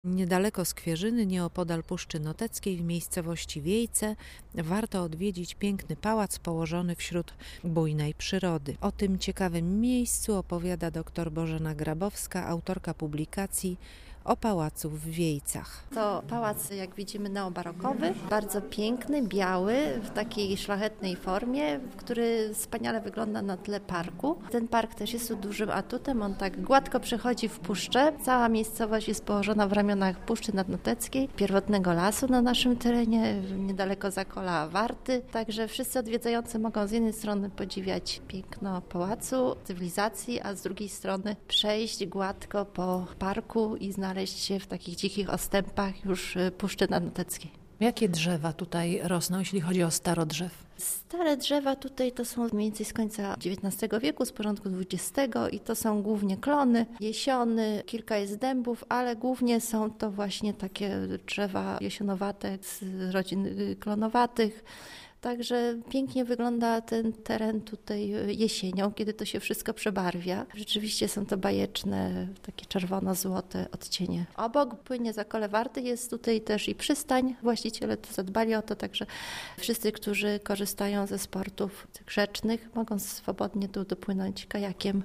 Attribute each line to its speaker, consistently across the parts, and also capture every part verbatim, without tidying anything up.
Speaker 1: Niedaleko Skwierzyny, nieopodal Puszczy Noteckiej, w miejscowości Wiejce, warto odwiedzić piękny pałac położony wśród bujnej przyrody. O tym ciekawym miejscu opowiada dr Bożena Grabowska, autorka publikacji o pałacu w Wiejcach.
Speaker 2: To pałac, jak widzimy, neobarokowy, bardzo piękny, biały, w takiej szlachetnej formie, który wspaniale wygląda na tle parku. Ten park też jest tu dużym atutem, on tak gładko przechodzi w puszczę. Cała miejscowość jest położona w ramionach Puszczy Nadnoteckiej, pierwotnego lasu na naszym terenie, niedaleko Zakola Warty. Także wszyscy odwiedzający mogą z jednej strony podziwiać piękno pałacu, cywilizacji, a z drugiej strony przejść gładko po parku i znaleźć znaleźć się w takich dzikich ostępach już Puszczy Nadnoteckiej.
Speaker 1: Jakie drzewa tutaj rosną, jeśli chodzi o starodrzew?
Speaker 2: Stare drzewa tutaj to są mniej więcej z końca dziewiętnastego wieku, z porządku dwudziestego i to są głównie klony, jesiony, kilka jest dębów, ale głównie są to właśnie takie drzewa jesionowate z rodzin klonowatych. Także pięknie wygląda ten teren tutaj jesienią, kiedy to się wszystko przebarwia. Rzeczywiście są to bajeczne, takie czerwono-złote odcienie. Obok płynie Zakole Warty, jest tutaj też i przystań. Właściciele to zadbali o to, także wszyscy, którzy korzystają ze sportów grzecznych, mogą swobodnie tu dopłynąć kajakiem,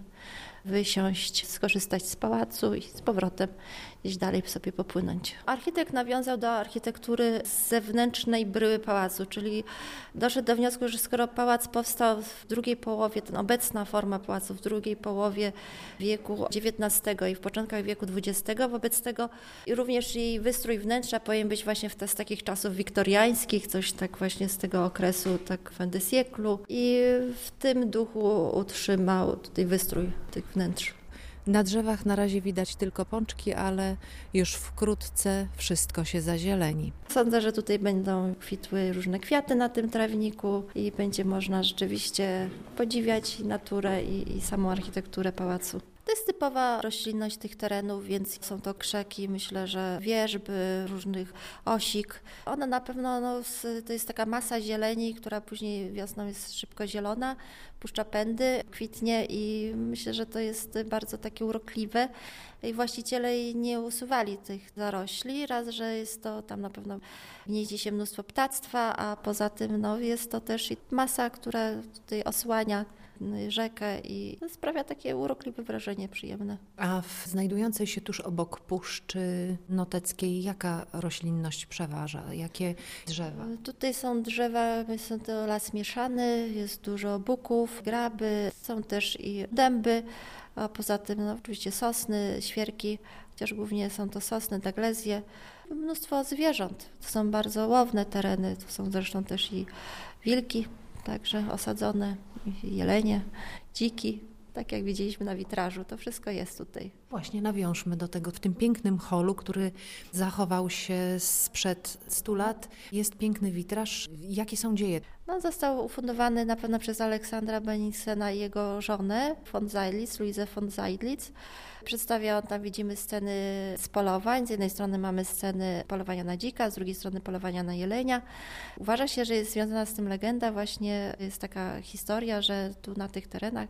Speaker 2: wysiąść, skorzystać z pałacu i z powrotem gdzieś dalej sobie popłynąć. Architekt nawiązał do architektury zewnętrznej bryły pałacu, czyli doszedł do wniosku, że skoro pałac powstał w drugiej połowie, ten obecna forma pałacu w drugiej połowie wieku dziewiętnastego i w początkach wieku dwudziestego, wobec tego również jej wystrój wnętrza powinien być właśnie w te, z takich czasów wiktoriańskich, coś tak właśnie z tego okresu, tak fin de siècle, i w tym duchu utrzymał tutaj wystrój tych wnętrz.
Speaker 1: Na drzewach na razie widać tylko pączki, ale już wkrótce wszystko się zazieleni.
Speaker 2: Sądzę, że tutaj będą kwitły różne kwiaty na tym trawniku i będzie można rzeczywiście podziwiać naturę i, i samą architekturę pałacu. To jest typowa roślinność tych terenów, więc są to krzeki, myślę, że wierzby, różnych osik. One na pewno, no, to jest taka masa zieleni, która później wiosną jest szybko zielona, puszcza pędy, kwitnie i myślę, że to jest bardzo takie urokliwe. I właściciele nie usuwali tych zarośli, raz, że jest to tam na pewno gnieździ się mnóstwo ptactwa, a poza tym no, jest to też i masa, która tutaj osłania rzekę i sprawia takie urokliwe wrażenie, przyjemne.
Speaker 1: A w znajdującej się tuż obok Puszczy Noteckiej jaka roślinność przeważa? Jakie drzewa?
Speaker 2: Tutaj są drzewa, są to las mieszany, jest dużo buków, graby, są też i dęby, a poza tym no, oczywiście sosny, świerki, chociaż głównie są to sosny, daglezje. Mnóstwo zwierząt, to są bardzo łowne tereny, to są zresztą też i wilki, także osadzone, jelenie, dziki, tak jak widzieliśmy na witrażu, to wszystko jest tutaj.
Speaker 1: Właśnie nawiążmy do tego, w tym pięknym holu, który zachował się sprzed stu lat. Jest piękny witraż. Jakie są dzieje?
Speaker 2: No, został ufundowany na pewno przez Aleksandra Benningsena i jego żonę, von Seydlitz, Luizę von Seydlitz. Przedstawia on, tam widzimy sceny z polowań. Z jednej strony mamy sceny polowania na dzika, z drugiej strony polowania na jelenia. Uważa się, że jest związana z tym legenda. Właśnie jest taka historia, że tu na tych terenach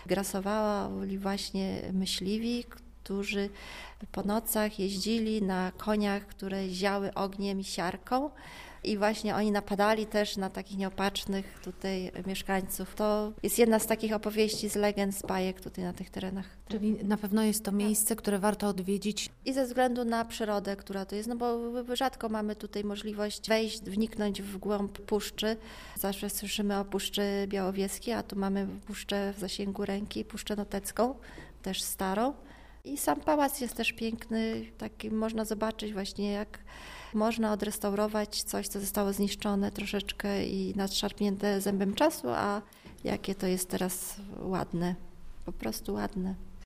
Speaker 2: grasowali właśnie myśliwi, którzy po nocach jeździli na koniach, które ziały ogniem i siarką. I właśnie oni napadali też na takich nieopatrznych tutaj mieszkańców. To jest jedna z takich opowieści, z legend, z bajek tutaj na tych terenach.
Speaker 1: Czyli na pewno jest to miejsce, które warto odwiedzić.
Speaker 2: I ze względu na przyrodę, która tu jest, no bo rzadko mamy tutaj możliwość wejść, wniknąć w głąb puszczy. Zawsze słyszymy o Puszczy Białowieskiej, a tu mamy puszczę w zasięgu ręki, Puszczę Notecką, też starą. I sam pałac jest też piękny, taki można zobaczyć właśnie, jak można odrestaurować coś, co zostało zniszczone troszeczkę i nadszarpnięte zębem czasu, a jakie to jest teraz ładne, po prostu ładne.